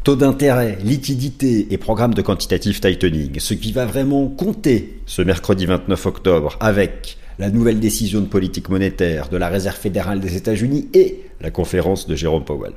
Taux d'intérêt, liquidité et programme de quantitative tightening. Ce qui va vraiment compter ce mercredi 29 octobre avec la nouvelle décision de politique monétaire de la Réserve fédérale des États-Unis et la conférence de Jérôme Powell.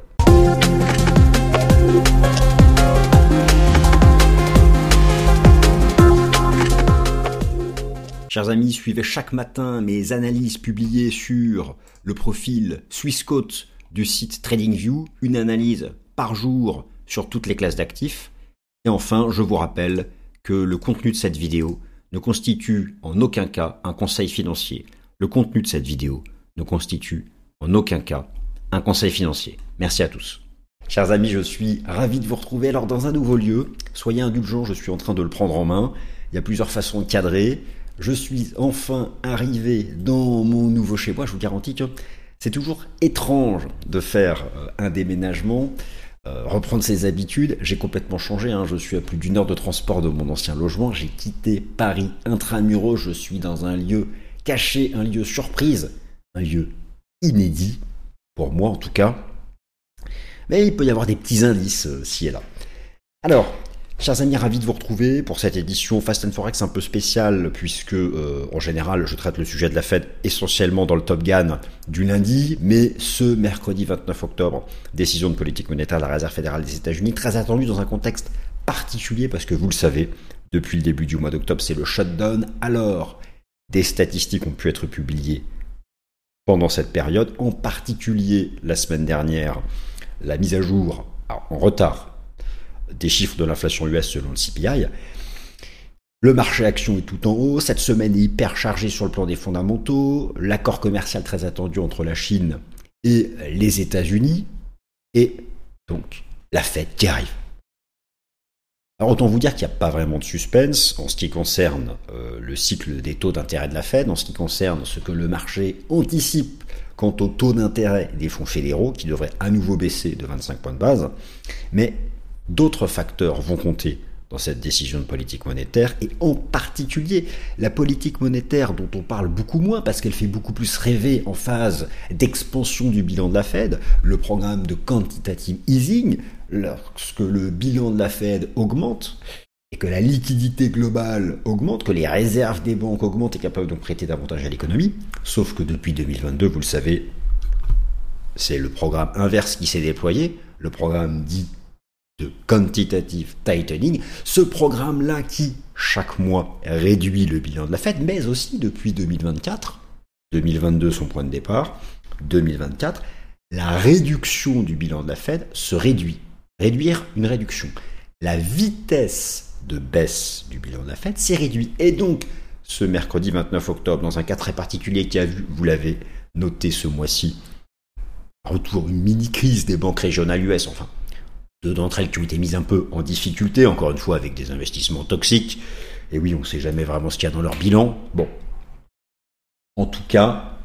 Chers amis, suivez chaque matin mes analyses publiées sur le profil Swissquote du site TradingView, une analyse par jour sur toutes les classes d'actifs. Et enfin, je vous rappelle que le contenu de cette vidéo ne constitue en aucun cas un conseil financier. Le contenu de cette vidéo ne constitue en aucun cas un conseil financier. Merci à tous. Chers amis, je suis ravi de vous retrouver alors dans un nouveau lieu. Soyez indulgents, je suis en train de le prendre en main. Il y a plusieurs façons de cadrer. Je suis enfin arrivé dans mon nouveau chez moi. Je vous garantis que c'est toujours étrange de faire un déménagement, reprendre ses habitudes. J'ai complètement changé, je suis à plus d'une heure de transport de mon ancien logement. J'ai quitté Paris intramuros. Je suis dans un lieu caché, un lieu surprise, un lieu inédit, pour moi en tout cas. Mais il peut y avoir des petits indices ci et là. Alors, chers amis, ravi de vous retrouver pour cette édition Fast & Forex un peu spéciale puisque, en général, je traite le sujet de la Fed essentiellement dans le Top Gun du lundi, mais ce mercredi 29 octobre, décision de politique monétaire de la Réserve fédérale des États-Unis, très attendue dans un contexte particulier parce que vous le savez, depuis le début du mois d'octobre, c'est le shutdown. Alors, des statistiques ont pu être publiées pendant cette période, en particulier la semaine dernière, la mise à jour en retard des chiffres de l'inflation US selon le CPI. Le marché action est tout en haut. Cette semaine est hyper chargée sur le plan des fondamentaux. L'accord commercial très attendu entre la Chine et les États-Unis. Et donc, la Fed qui arrive. Alors autant vous dire qu'il n'y a pas vraiment de suspense en ce qui concerne le cycle des taux d'intérêt de la Fed, en ce qui concerne ce que le marché anticipe quant au taux d'intérêt des fonds fédéraux qui devrait à nouveau baisser de 25 points de base. Mais d'autres facteurs vont compter dans cette décision de politique monétaire et en particulier la politique monétaire dont on parle beaucoup moins parce qu'elle fait beaucoup plus rêver en phase d'expansion du bilan de la Fed, le programme de quantitative easing, lorsque le bilan de la Fed augmente et que la liquidité globale augmente, que les réserves des banques augmentent et capables de prêter davantage à l'économie, sauf que depuis 2022, vous le savez, c'est le programme inverse qui s'est déployé, le programme dit de quantitative tightening, ce programme-là qui, chaque mois, réduit le bilan de la Fed, mais aussi depuis 2024, 2022 son point de départ, 2024, la réduction du bilan de la Fed se réduit. Réduire une réduction. La vitesse de baisse du bilan de la Fed s'est réduite. Et donc, ce mercredi 29 octobre, dans un cas très particulier qui a vu, vous l'avez noté ce mois-ci, retour une mini-crise des banques régionales US, enfin, deux d'entre elles qui ont été mises un peu en difficulté, encore une fois avec des investissements toxiques. Et oui, on ne sait jamais vraiment ce qu'il y a dans leur bilan. Bon. En tout cas,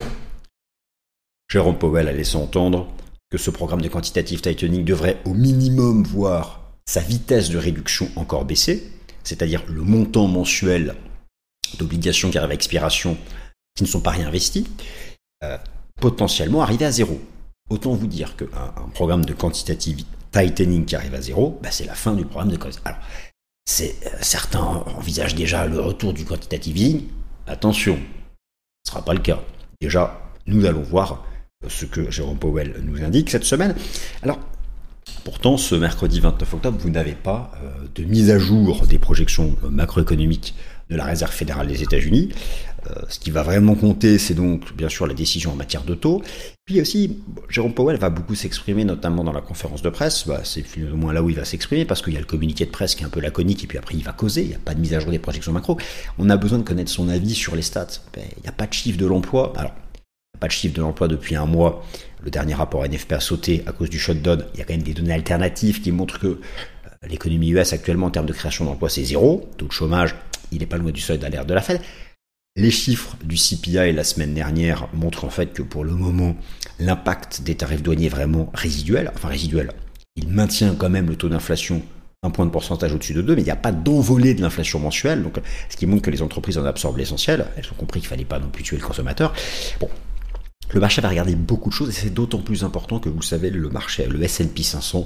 Jérôme Powell a laissé entendre que ce programme de quantitative tightening devrait au minimum voir sa vitesse de réduction encore baisser, c'est-à-dire le montant mensuel d'obligations qui arrivent à expiration qui ne sont pas réinvestis, potentiellement arriver à zéro. Autant vous dire qu'un programme de quantitative tightening qui arrive à zéro, c'est la fin du programme de quantitative. Alors, certains envisagent déjà le retour du quantitative easing. Attention, ce ne sera pas le cas. Déjà, nous allons voir ce que Jérôme Powell nous indique cette semaine. Alors, pourtant, ce mercredi 29 octobre, vous n'avez pas de mise à jour des projections macroéconomiques de la Réserve fédérale des États-Unis. Ce qui va vraiment compter, c'est donc bien sûr la décision en matière de taux. Puis aussi, Jérôme Powell va beaucoup s'exprimer, notamment dans la conférence de presse. C'est plus ou moins là où il va s'exprimer, parce qu'il y a le communiqué de presse qui est un peu laconique, et puis après il va causer. Il n'y a pas de mise à jour des projections macro. On a besoin de connaître son avis sur les stats. Il n'y a pas de chiffre de l'emploi. Alors, il n'y a pas de chiffre de l'emploi depuis un mois. Le dernier rapport NFP a sauté à cause du shutdown. Il y a quand même des données alternatives qui montrent que l'économie US actuellement en termes de création d'emplois c'est zéro. Taux de chômage, il n'est pas loin du seuil d'alerte de la Fed. Les chiffres du CPI la semaine dernière montrent en fait que pour le moment, l'impact des tarifs douaniers est vraiment résiduel. Enfin résiduel, il maintient quand même le taux d'inflation un point de pourcentage au-dessus de 2, mais il n'y a pas d'envolée de l'inflation mensuelle. Donc, ce qui montre que les entreprises en absorbent l'essentiel. Elles ont compris qu'il ne fallait pas non plus tuer le consommateur. Bon, le marché va regarder beaucoup de choses et c'est d'autant plus important que vous le savez, le marché, le S&P 500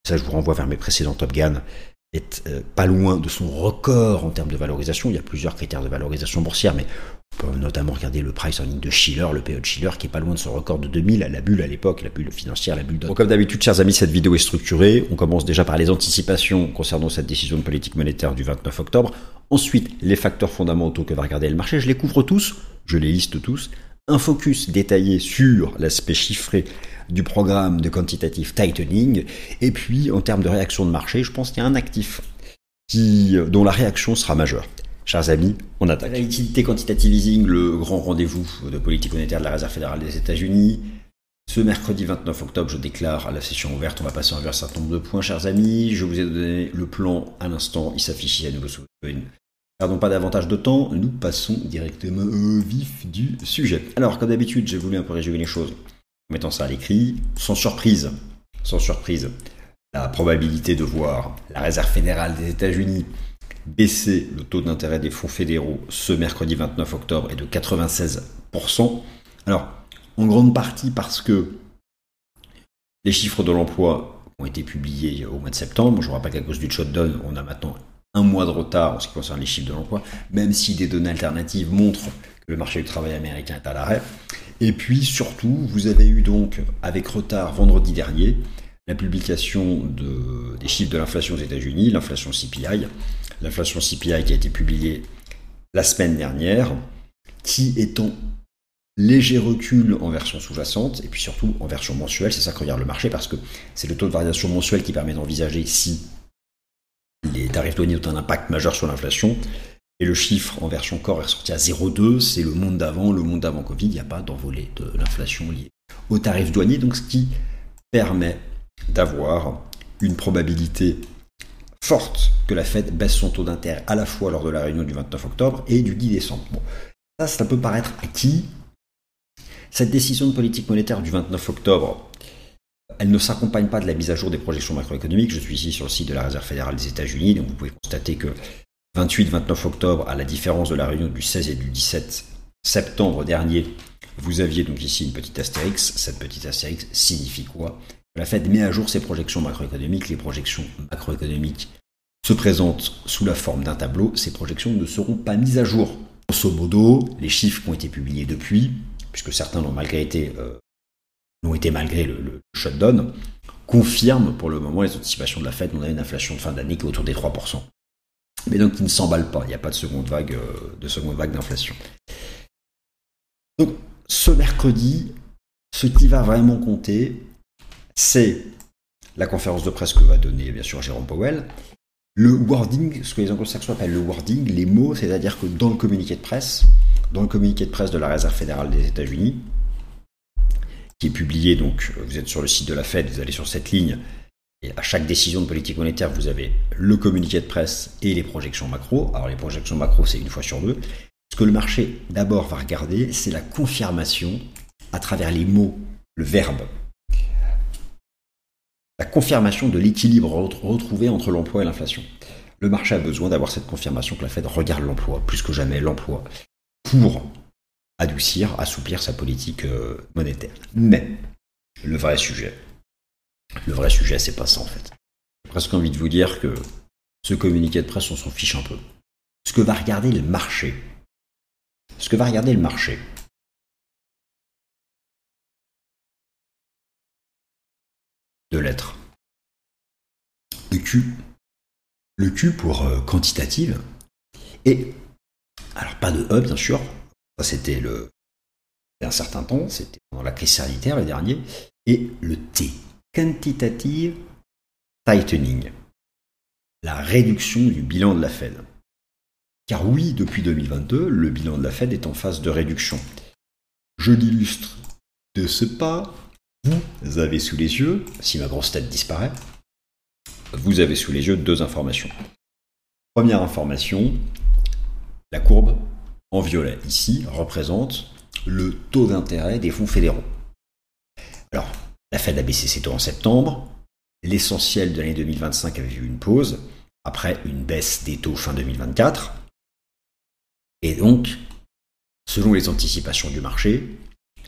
ça je vous renvoie vers mes précédents Top Gun, est pas loin de son record en termes de valorisation. Il y a plusieurs critères de valorisation boursière, mais on peut notamment regarder le price earning de Schiller, le PE de Schiller, qui est pas loin de son record de 2000, la bulle à l'époque, la bulle financière, la bulle de... Bon, comme d'habitude, chers amis, cette vidéo est structurée. On commence déjà par les anticipations concernant cette décision de politique monétaire du 29 octobre. Ensuite, les facteurs fondamentaux que va regarder le marché. Je les couvre tous, je les liste tous. Un focus détaillé sur l'aspect chiffré du programme de quantitative tightening. Et puis, en termes de réaction de marché, je pense qu'il y a un actif dont la réaction sera majeure. Chers amis, on attaque. La liquidité quantitative easing, le grand rendez-vous de politique monétaire de la Réserve fédérale des États-Unis. Ce mercredi 29 octobre, je déclare la session ouverte. On va passer envers un certain nombre de points, chers amis. Je vous ai donné le plan à l'instant. Il s'affiche ici à nouveau sous le screen. Perdons pas davantage de temps. Nous passons directement au vif du sujet. Alors, comme d'habitude, j'ai voulu un peu résumer les choses en mettant ça à l'écrit. Sans surprise, la probabilité de voir la Réserve fédérale des États-Unis baisser le taux d'intérêt des fonds fédéraux ce mercredi 29 octobre est de 96%. Alors, en grande partie parce que les chiffres de l'emploi ont été publiés au mois de septembre. Je vous rappelle qu'à cause du shutdown, on a maintenant un mois de retard en ce qui concerne les chiffres de l'emploi, même si des données alternatives montrent que le marché du travail américain est à l'arrêt. Et puis surtout, vous avez eu donc, avec retard vendredi dernier, la publication des chiffres de l'inflation aux États-Unis, l'inflation CPI. L'inflation CPI qui a été publiée la semaine dernière, qui est en léger recul en version sous-jacente, et puis surtout en version mensuelle. C'est ça que regarde le marché, parce que c'est le taux de variation mensuel qui permet d'envisager si les tarifs douaniers ont un impact majeur sur l'inflation. Et le chiffre en version corps est ressorti à 0,2, c'est le monde d'avant Covid, il n'y a pas d'envolée de l'inflation liée aux tarifs douaniers, donc ce qui permet d'avoir une probabilité forte que la Fed baisse son taux d'intérêt à la fois lors de la réunion du 29 octobre et du 10 décembre. Bon, ça peut paraître acquis. Cette décision de politique monétaire du 29 octobre, elle ne s'accompagne pas de la mise à jour des projections macroéconomiques. Je suis ici sur le site de la Réserve fédérale des États-Unis, donc vous pouvez constater que 28-29 octobre, à la différence de la réunion du 16 et du 17 septembre dernier, vous aviez donc ici une petite astérix. Cette petite astérix signifie quoi ? La Fed met à jour ses projections macroéconomiques. Les projections macroéconomiques se présentent sous la forme d'un tableau. Ces projections ne seront pas mises à jour. Grosso modo, les chiffres qui ont été publiés depuis, puisque certains l'ont été malgré le shutdown, confirment pour le moment les anticipations de la Fed. On a une inflation de fin d'année qui est autour des 3%. Mais donc qui ne s'emballe pas. Il n'y a pas de seconde vague d'inflation. Donc ce mercredi, ce qui va vraiment compter, c'est la conférence de presse que va donner bien sûr Jérôme Powell, le wording, ce que les anglo-saxons appellent le wording, les mots, c'est-à-dire que dans le communiqué de presse de la Réserve fédérale des États-Unis, qui est publié, donc vous êtes sur le site de la Fed, vous allez sur cette ligne, et à chaque décision de politique monétaire, vous avez le communiqué de presse et les projections macro. Alors les projections macro, c'est une fois sur deux. Ce que le marché d'abord va regarder, c'est la confirmation à travers les mots, le verbe. La confirmation de l'équilibre retrouvé entre l'emploi et l'inflation. Le marché a besoin d'avoir cette confirmation que la Fed regarde l'emploi, plus que jamais l'emploi, pour assouplir sa politique monétaire. Mais le vrai sujet, c'est pas ça en fait. J'ai presque envie de vous dire que ce communiqué de presse, on s'en fiche un peu. Ce que va regarder le marché, de lettres. Le Q pour quantitative. Et, alors pas de E bien sûr, ça c'était un certain temps, c'était pendant la crise sanitaire le dernier, et le T, quantitative tightening, la réduction du bilan de la Fed. Car oui, depuis 2022, le bilan de la Fed est en phase de réduction. Je l'illustre de ce pas. Vous avez sous les yeux, si ma grosse tête disparaît, vous avez sous les yeux deux informations. Première information, la courbe en violet ici représente le taux d'intérêt des fonds fédéraux. Alors, la Fed a baissé ses taux en septembre, l'essentiel de l'année 2025 avait vu une pause, après une baisse des taux fin 2024, et donc, selon les anticipations du marché,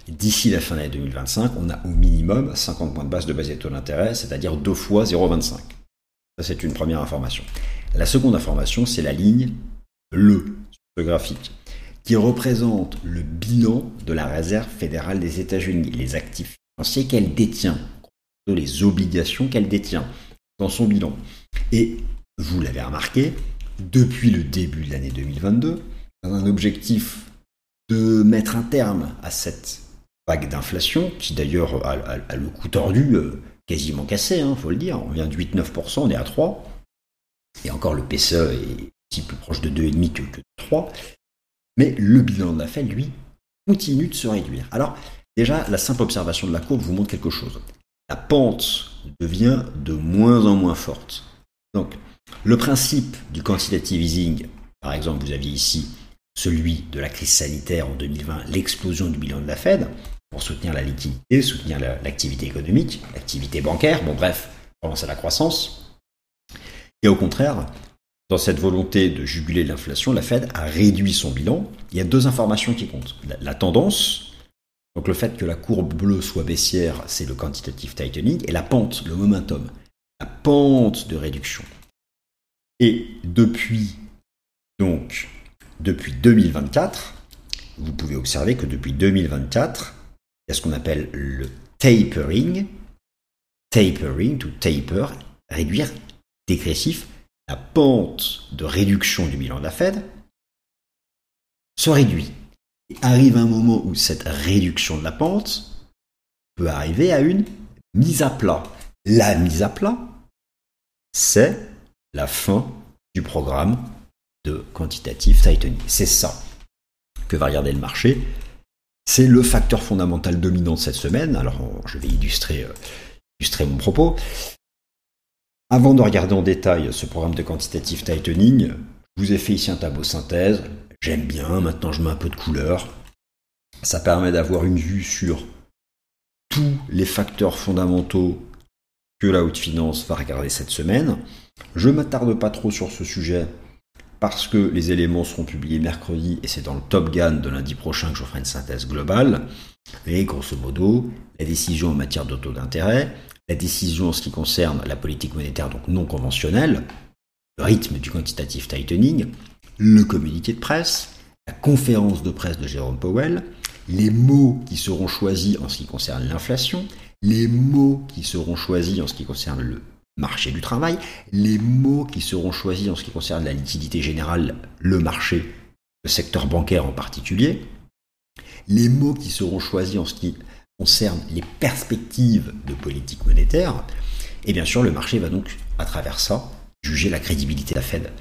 d'ici la fin de l'année 2025, on a au minimum 50 points de base de base des taux d'intérêt, c'est-à-dire 2 fois 0,25. Ça, c'est une première information. La seconde information, c'est la ligne bleue sur ce graphique, qui représente le bilan de la Réserve fédérale des États-Unis, les actifs financiers qu'elle détient, les obligations qu'elle détient dans son bilan. Et vous l'avez remarqué, depuis le début de l'année 2022, dans un objectif de mettre un terme à cette vague d'inflation, qui d'ailleurs a le cou tordu, quasiment cassé, faut le dire. On vient de 8-9%, on est à 3%. Et encore, le PCE est petit plus proche de 2,5 que de 3. Mais le bilan de la Fed, lui, continue de se réduire. Alors, déjà, la simple observation de la courbe vous montre quelque chose. La pente devient de moins en moins forte. Donc, le principe du quantitative easing, par exemple, vous aviez ici celui de la crise sanitaire en 2020, l'explosion du bilan de la Fed, pour soutenir la liquidité, soutenir l'activité économique, l'activité bancaire, bon bref, relancer la croissance. Et au contraire, dans cette volonté de juguler l'inflation, la Fed a réduit son bilan. Il y a 2 informations qui comptent. La tendance, donc le fait que la courbe bleue soit baissière, c'est le quantitative tightening, et la pente, le momentum, la pente de réduction. Et depuis 2024, vous pouvez observer que depuis 2024, il y a ce qu'on appelle le tapering, to taper, réduire, dégressif. La pente de réduction du bilan de la Fed se réduit. Et arrive un moment où cette réduction de la pente peut arriver à une mise à plat. La mise à plat, c'est la fin du programme de quantitative tightening. C'est ça que va regarder le marché. C'est le facteur fondamental dominant de cette semaine. Alors, je vais illustrer mon propos. Avant de regarder en détail ce programme de quantitative tightening, je vous ai fait ici un tableau synthèse. J'aime bien, maintenant je mets un peu de couleur. Ça permet d'avoir une vue sur tous les facteurs fondamentaux que la haute finance va regarder cette semaine. Je ne m'attarde pas trop sur ce sujet parce que les éléments seront publiés mercredi et c'est dans le Top Gun de lundi prochain que je ferai une synthèse globale. Et grosso modo, la décision en matière de taux d'intérêt, la décision en ce qui concerne la politique monétaire donc non conventionnelle, le rythme du quantitative tightening, le communiqué de presse, la conférence de presse de Jérôme Powell, les mots qui seront choisis en ce qui concerne l'inflation, les mots qui seront choisis en ce qui concerne le marché du travail, les mots qui seront choisis en ce qui concerne la liquidité générale, le marché, le secteur bancaire en particulier, les mots qui seront choisis en ce qui concerne les perspectives de politique monétaire, et bien sûr le marché va donc, à travers ça, juger la crédibilité de la Fed.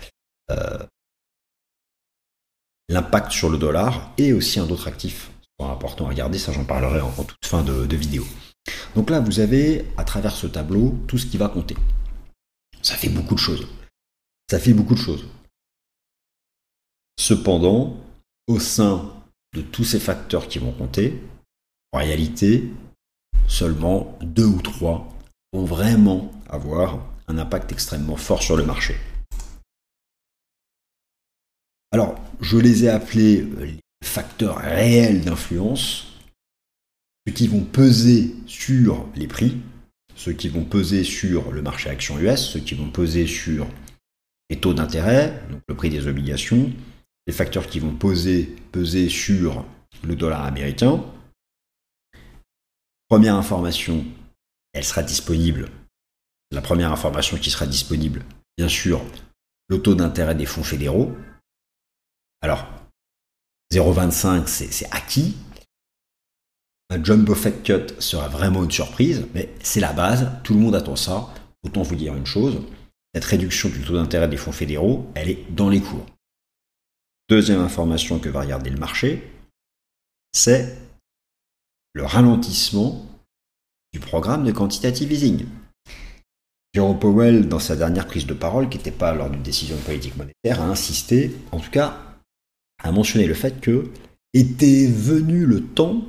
L'impact sur le dollar et aussi un autre actif important à regarder, ça j'en parlerai en toute fin de vidéo. Donc là vous avez à travers ce tableau tout ce qui va compter. Ça fait beaucoup de choses. Cependant, au sein de tous ces facteurs qui vont compter, en réalité, seulement 2 ou 3 vont vraiment avoir un impact extrêmement fort sur le marché. Alors, je les ai appelés les facteurs réels d'influence, ceux qui vont peser sur les prix, ceux qui vont peser sur le marché action US, ceux qui vont peser sur les taux d'intérêt, donc le prix des obligations, les facteurs qui vont peser sur le dollar américain. Première information, elle sera disponible. La première information qui sera disponible, bien sûr, le taux d'intérêt des fonds fédéraux. Alors, 0,25, c'est acquis. Un jumbo Fed cut sera vraiment une surprise, mais c'est la base, tout le monde attend ça. Autant vous dire une chose, cette réduction du taux d'intérêt des fonds fédéraux, elle est dans les cours. Deuxième information que va regarder le marché, c'est le ralentissement du programme de quantitative easing. Jérôme Powell, dans sa dernière prise de parole, qui n'était pas lors d'une décision de politique monétaire, a insisté, en tout cas, a mentionné le fait que était venu le temps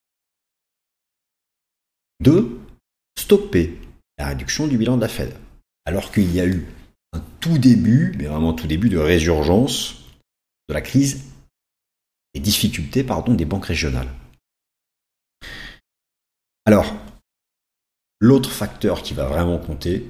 de stopper la réduction du bilan de la Fed. Alors qu'il y a eu un tout début, mais vraiment tout début de résurgence de la crise, des difficultés des banques régionales. Alors, l'autre facteur qui va vraiment compter,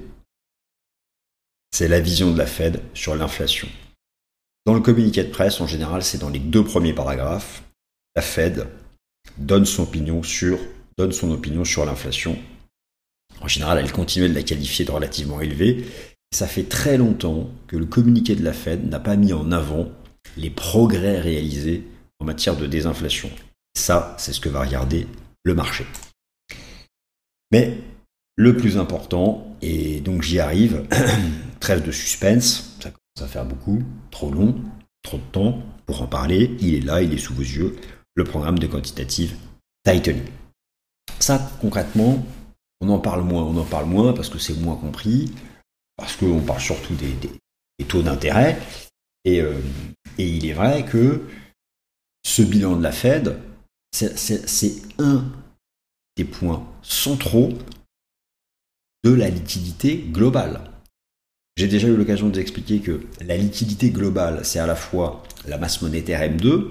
c'est la vision de la Fed sur l'inflation. Dans le communiqué de presse, en général, c'est dans les 2 premiers paragraphes, la Fed donne son opinion sur l'inflation. En général, elle continue de la qualifier de relativement élevée. Ça fait très longtemps que le communiqué de la Fed n'a pas mis en avant les progrès réalisés en matière de désinflation. Ça, c'est ce que va regarder le marché. Mais le plus important, et donc j'y arrive, trêve de suspense, ça commence à faire beaucoup, trop long, trop de temps pour en parler, il est là, il est sous vos yeux, le programme de quantitative tightening. Ça, concrètement, on en parle moins parce que c'est moins compris, parce qu'on parle surtout des taux d'intérêt, et il est vrai que ce bilan de la Fed, c'est un des points centraux de la liquidité globale. J'ai déjà eu l'occasion de vous expliquer que la liquidité globale, c'est à la fois la masse monétaire M2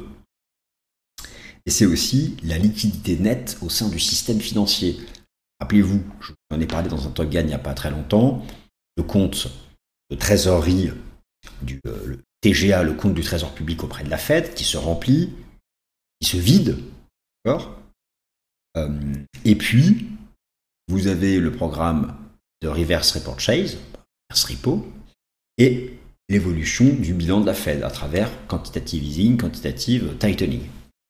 et c'est aussi la liquidité nette au sein du système financier. Rappelez-vous, je vous en ai parlé dans un Top Gun il n'y a pas très longtemps, le compte de trésorerie le TGA, le compte du trésor public auprès de la Fed, qui se remplit, qui se vide, d'accord ? Et puis, vous avez le programme de reverse repurchase, reverse repo, et l'évolution du bilan de la Fed à travers quantitative easing, quantitative tightening.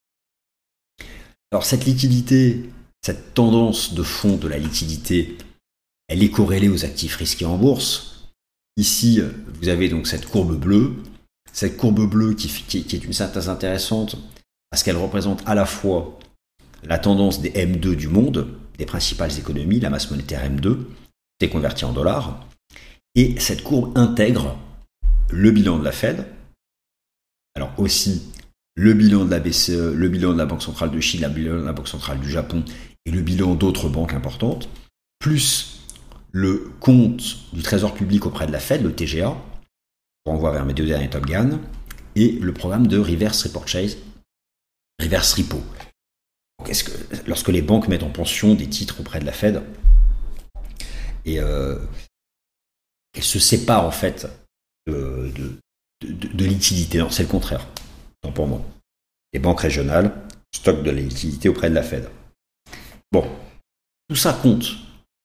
Alors cette liquidité, cette tendance de fond de la liquidité, elle est corrélée aux actifs risqués en bourse. Ici, vous avez donc cette courbe bleue qui est une synthèse intéressante parce qu'elle représente à la fois la tendance des M2 du monde, des principales économies, la masse monétaire M2, c'est converti en dollars, et cette courbe intègre le bilan de la Fed, alors aussi le bilan de la BCE, le bilan de la Banque centrale de Chine, le bilan de la Banque centrale du Japon et le bilan d'autres banques importantes, plus le compte du trésor public auprès de la Fed, le TGA, pour renvoie vers mes 2 derniers Top Gun, et le programme de reverse repurchase, reverse repo. Lorsque les banques mettent en pension des titres auprès de la Fed, et elles se séparent en fait de liquidité. Non, c'est le contraire. Non, pour moi. Les banques régionales stockent de la liquidité auprès de la Fed. Bon, tout ça compte.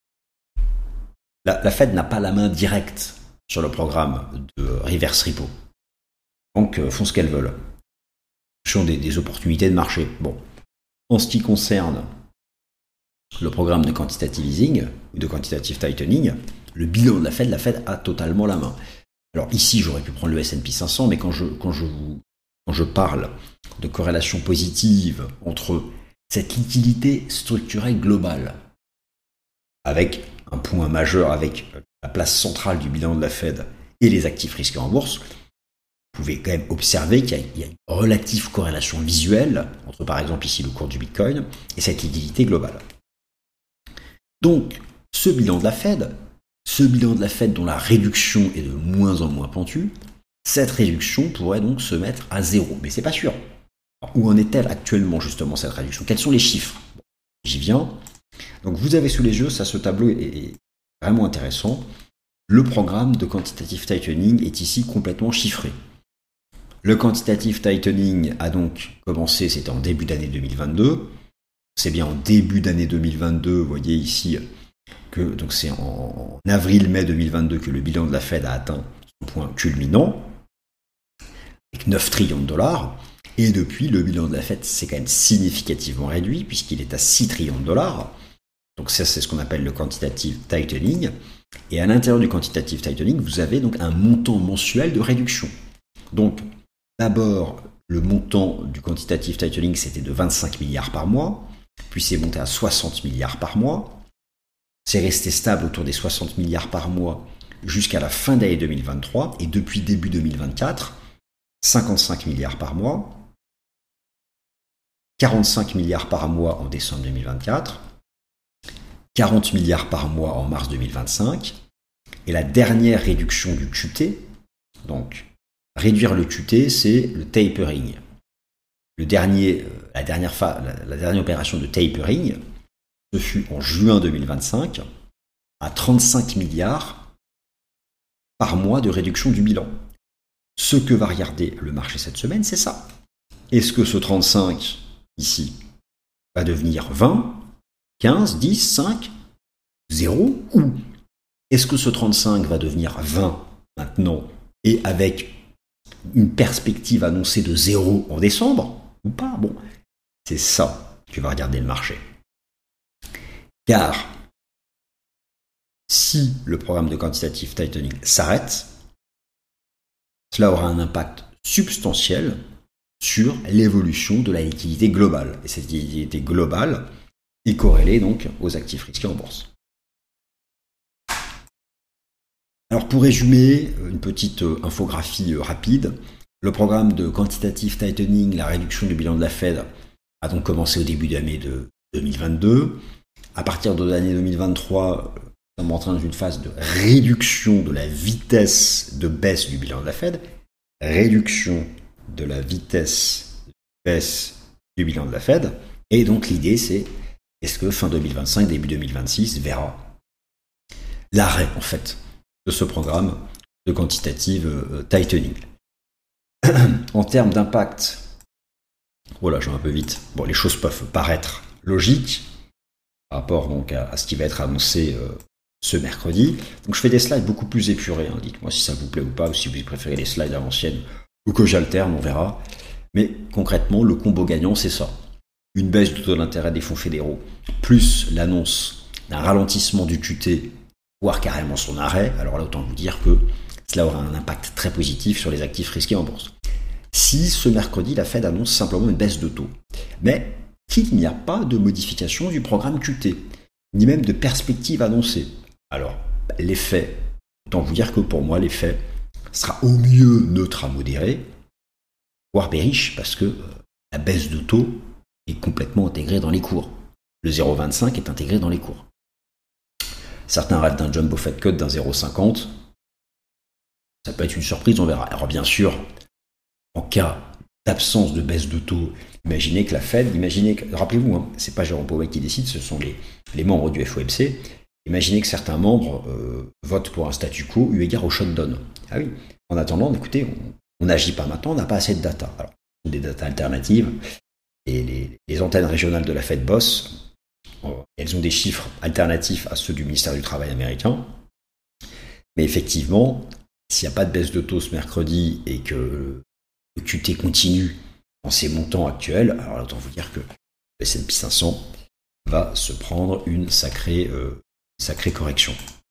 La Fed n'a pas la main directe sur le programme de reverse repo. Les banques font ce qu'elles veulent. Ce sont des opportunités de marché. Bon. En ce qui concerne le programme de quantitative easing ou de quantitative tightening, le bilan de la Fed a totalement la main. Alors ici, j'aurais pu prendre le S&P 500, mais quand je parle de corrélation positive entre cette liquidité structurelle globale, avec un point majeur, avec la place centrale du bilan de la Fed et les actifs risqués en bourse, vous pouvez quand même observer qu'il y a une relative corrélation visuelle entre, par exemple, ici le cours du Bitcoin et cette liquidité globale. Donc, ce bilan de la Fed dont la réduction est de moins en moins pentue, cette réduction pourrait donc se mettre à zéro. Mais c'est pas sûr. Alors, où en est-elle actuellement, justement, cette réduction ? Quels sont les chiffres ? Bon, j'y viens. Donc, vous avez sous les yeux, ce tableau est vraiment intéressant. Le programme de quantitative tightening est ici complètement chiffré. Le quantitative tightening a donc commencé, c'était en début d'année 2022. C'est bien en début d'année 2022, vous voyez ici que donc c'est en avril-mai 2022 que le bilan de la Fed a atteint son point culminant, avec 9 trillions de dollars. Et depuis, le bilan de la Fed s'est quand même significativement réduit, puisqu'il est à 6 trillions de dollars. Donc ça, c'est ce qu'on appelle le quantitative tightening. Et à l'intérieur du quantitative tightening, vous avez donc un montant mensuel de réduction. Donc, d'abord, le montant du quantitative tightening, c'était de 25 milliards par mois, puis c'est monté à 60 milliards par mois. C'est resté stable autour des 60 milliards par mois jusqu'à la fin d'année 2023, et depuis début 2024, 55 milliards par mois, 45 milliards par mois en décembre 2024, 40 milliards par mois en mars 2025, et la dernière réduction du QT, donc réduire le QT, c'est le tapering. La la dernière opération de tapering, ce fut en juin 2025, à 35 milliards par mois de réduction du bilan. Ce que va regarder le marché cette semaine, c'est ça. Est-ce que ce 35 ici va devenir 20, 15, 10, 5, 0 ou est-ce que ce 35 va devenir 20 maintenant et avec une perspective annoncée de 0 en décembre ou pas? Bon, c'est ça que va regarder le marché. Car si le programme de quantitative tightening s'arrête, cela aura un impact substantiel sur l'évolution de la liquidité globale. Et cette liquidité globale est corrélée donc aux actifs risqués en bourse. Alors pour résumer, une petite infographie rapide, le programme de quantitative tightening, la réduction du bilan de la Fed, a donc commencé au début de l'année de 2022. À partir de l'année 2023, nous sommes en train d'une phase de réduction de la vitesse de baisse du bilan de la Fed, réduction de la vitesse de baisse du bilan de la Fed, et donc l'idée c'est, est-ce que fin 2025, début 2026 verra l'arrêt en fait de ce programme de quantitative tightening. En termes d'impact, voilà, je vais un peu vite. Bon, les choses peuvent paraître logiques par rapport donc à ce qui va être annoncé ce mercredi. Donc je fais des slides beaucoup plus épurés. Hein. Dites-moi si ça vous plaît ou pas, ou si vous préférez les slides à l'ancienne, ou que j'alterne, on verra. Mais concrètement, le combo gagnant, c'est ça. Une baisse du taux d'intérêt des fonds fédéraux, plus l'annonce d'un ralentissement du QT, voire carrément son arrêt. Alors là, autant vous dire que cela aura un impact très positif sur les actifs risqués en bourse. Si ce mercredi, la Fed annonce simplement une baisse de taux, mais qu'il n'y a pas de modification du programme QT, ni même de perspective annoncée. Alors, l'effet, autant vous dire que pour moi, l'effet sera au mieux neutre à modéré, voire bearish, parce que la baisse de taux est complètement intégrée dans les cours. Le 0,25 est intégré dans les cours. Certains rêvent d'un jumbo Fed cut d'un 0,50. Ça peut être une surprise, on verra. Alors bien sûr, en cas d'absence de baisse de taux, imaginez que la Fed, rappelez-vous, hein, c'est pas Jérôme Powell qui décide, ce sont les membres du FOMC. Imaginez que certains membres votent pour un statu quo eu égard au shutdown. Ah oui, en attendant, écoutez, on n'agit pas maintenant, on n'a pas assez de data. Alors, des data alternatives, et les antennes régionales de la Fed bossent, elles ont des chiffres alternatifs à ceux du ministère du Travail américain. Mais effectivement, s'il n'y a pas de baisse de taux ce mercredi et que le QT continue dans ses montants actuels, alors autant vous dire que le S&P 500 va se prendre une sacrée correction.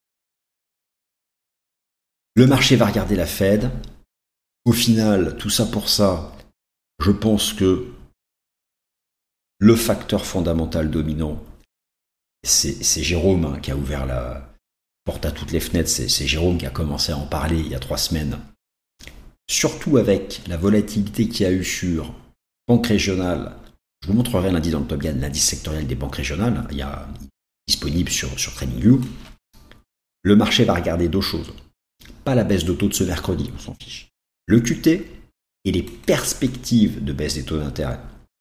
Le marché va regarder la Fed. Au final, tout ça pour ça, je pense que le facteur fondamental dominant, c'est Jérôme qui a ouvert la porte à toutes les fenêtres, c'est Jérôme qui a commencé à en parler il y a 3 semaines. Surtout avec la volatilité qu'il y a eu sur banque régionale. Je vous montrerai lundi dans le Top Gun l'indice sectoriel des banques régionales. Il y a disponible sur TradingView. Le marché va regarder 2 choses. Pas la baisse de taux de ce mercredi, on s'en fiche. Le QT et les perspectives de baisse des taux d'intérêt.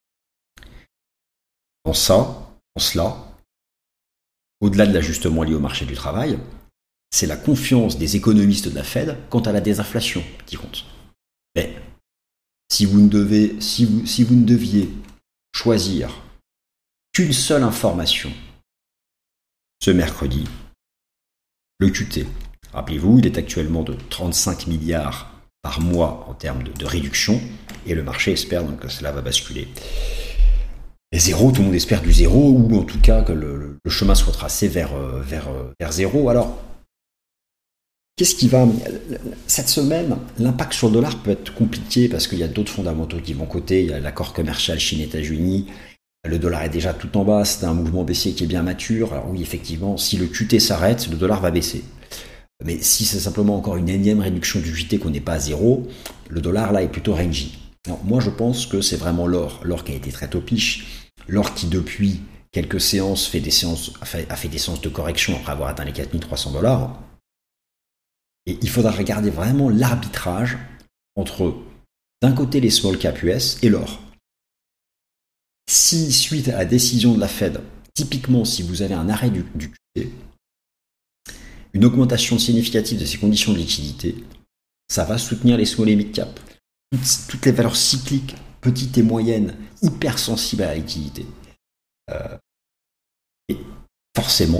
En cela, au-delà de l'ajustement lié au marché du travail, c'est la confiance des économistes de la Fed quant à la désinflation qui compte. Mais si vous ne deviez choisir qu'une seule information ce mercredi, le QT. Rappelez-vous, il est actuellement de 35 milliards par mois en termes de réduction, et le marché espère donc que cela va basculer. Et zéro, tout le monde espère du zéro, ou en tout cas que le chemin soit tracé vers zéro. Alors, qu'est-ce qui va... Cette semaine, l'impact sur le dollar peut être compliqué parce qu'il y a d'autres fondamentaux qui vont côté. Il y a l'accord commercial Chine-États-Unis. Le dollar est déjà tout en bas. C'est un mouvement baissier qui est bien mature. Alors oui, effectivement, si le QT s'arrête, le dollar va baisser. Mais si c'est simplement encore une énième réduction du QT qu'on n'est pas à zéro, le dollar là est plutôt rangy. Alors, moi, je pense que c'est vraiment l'or. L'or qui a été très topiche. L'or qui, depuis quelques séances, a fait des séances de correction après avoir atteint les 4300$. Et il faudra regarder vraiment l'arbitrage entre, d'un côté, les small cap US et l'or. Si, suite à la décision de la Fed, typiquement si vous avez un arrêt du QT, une augmentation significative de ces conditions de liquidité, ça va soutenir les small et mid cap. Toutes les valeurs cycliques, petites et moyennes, hypersensibles à la liquidité. Et forcément,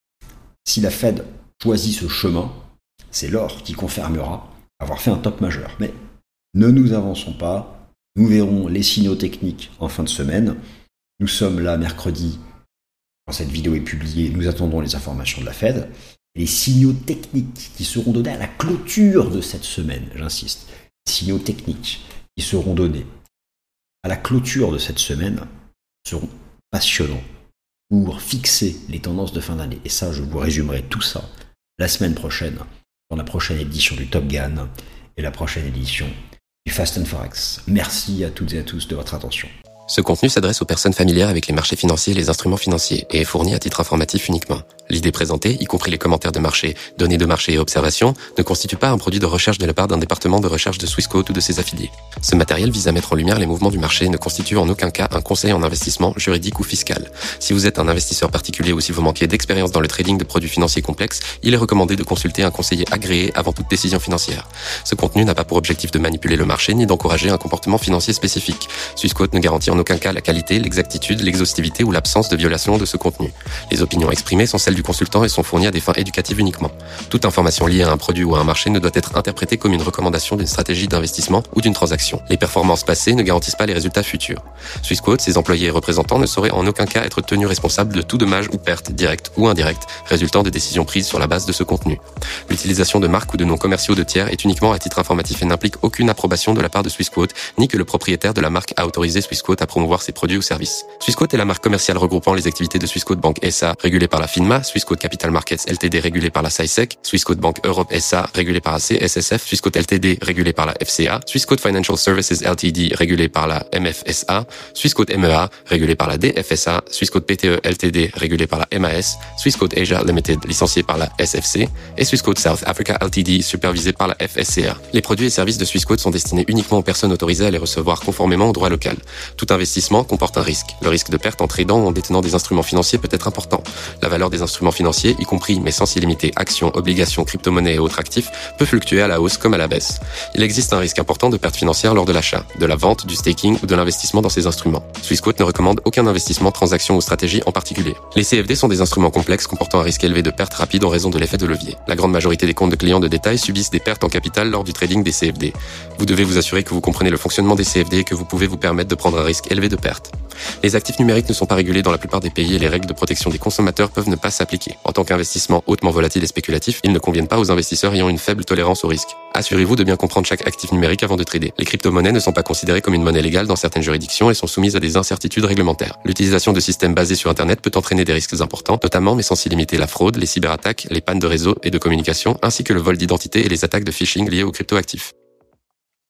si la Fed choisit ce chemin, c'est l'or qui confirmera avoir fait un top majeur. Mais ne nous avançons pas, nous verrons les signaux techniques en fin de semaine. Nous sommes là mercredi, quand cette vidéo est publiée, nous attendons les informations de la Fed. Les signaux techniques qui seront donnés à la clôture de cette semaine, j'insiste, les signaux techniques qui seront donnés à la clôture de cette semaine seront passionnants pour fixer les tendances de fin d'année. Et ça, je vous résumerai tout ça la semaine prochaine, dans la prochaine édition du Top Gun et la prochaine édition du Fast and Forex. Merci à toutes et à tous de votre attention. Ce contenu s'adresse aux personnes familières avec les marchés financiers et les instruments financiers et est fourni à titre informatif uniquement. L'idée présentée, y compris les commentaires de marché, données de marché et observations, ne constitue pas un produit de recherche de la part d'un département de recherche de Swissquote ou de ses affiliés. Ce matériel vise à mettre en lumière les mouvements du marché et ne constitue en aucun cas un conseil en investissement juridique ou fiscal. Si vous êtes un investisseur particulier ou si vous manquez d'expérience dans le trading de produits financiers complexes, il est recommandé de consulter un conseiller agréé avant toute décision financière. Ce contenu n'a pas pour objectif de manipuler le marché ni d'encourager un comportement financier spécifique. Swissquote ne garantit en aucun cas la qualité, l'exactitude, l'exhaustivité ou l'absence de violation de ce contenu. Les opinions exprimées sont celles du consultant et sont fournies à des fins éducatives uniquement. Toute information liée à un produit ou à un marché ne doit être interprétée comme une recommandation d'une stratégie d'investissement ou d'une transaction. Les performances passées ne garantissent pas les résultats futurs. Swissquote, ses employés et représentants ne sauraient en aucun cas être tenus responsables de tout dommage ou perte, directe ou indirecte, résultant des décisions prises sur la base de ce contenu. L'utilisation de marques ou de noms commerciaux de tiers est uniquement à titre informatif et n'implique aucune approbation de la part de Swissquote, ni que le propriétaire de la marque a autorisé Swissquote à promouvoir ses produits ou services. Swissquote est la marque commerciale regroupant les activités de Swissquote Bank SA, régulée par la FINMA, Swissquote Capital Markets Ltd, régulée par la SISEC, Swissquote Bank Europe SA, régulée par la CSSF, Swissquote Ltd, régulée par la FCA, Swissquote Financial Services Ltd, régulée par la MFSA, Swissquote MEA, régulée par la DFSA, Swissquote PTE Ltd, régulée par la MAS, Swissquote Asia Limited, licenciée par la SFC, et Swissquote South Africa Ltd, supervisée par la FSCA. Les produits et services de Swissquote sont destinés uniquement aux personnes autorisées à les recevoir conformément au droit local. Tout investissement comporte un risque. Le risque de perte en tradant ou en détenant des instruments financiers peut être important. La valeur des instruments financiers, y compris mais sans s'y limiter actions, obligations, crypto-monnaies et autres actifs, peut fluctuer à la hausse comme à la baisse. Il existe un risque important de perte financière lors de l'achat, de la vente, du staking ou de l'investissement dans ces instruments. Swissquote ne recommande aucun investissement, transaction ou stratégie en particulier. Les CFD sont des instruments complexes comportant un risque élevé de perte rapide en raison de l'effet de levier. La grande majorité des comptes de clients de détail subissent des pertes en capital lors du trading des CFD. Vous devez vous assurer que vous comprenez le fonctionnement des CFD et que vous pouvez vous permettre de prendre un risque élevé de perte. Les actifs numériques ne sont pas régulés dans la plupart des pays et les règles de protection des consommateurs peuvent ne pas s'appliquer. En tant qu'investissement hautement volatile et spéculatif, ils ne conviennent pas aux investisseurs ayant une faible tolérance au risque. Assurez-vous de bien comprendre chaque actif numérique avant de trader. Les crypto-monnaies ne sont pas considérées comme une monnaie légale dans certaines juridictions et sont soumises à des incertitudes réglementaires. L'utilisation de systèmes basés sur Internet peut entraîner des risques importants, notamment mais sans s'y limiter la fraude, les cyberattaques, les pannes de réseau et de communication, ainsi que le vol d'identité et les attaques de phishing liées aux cryptoactifs.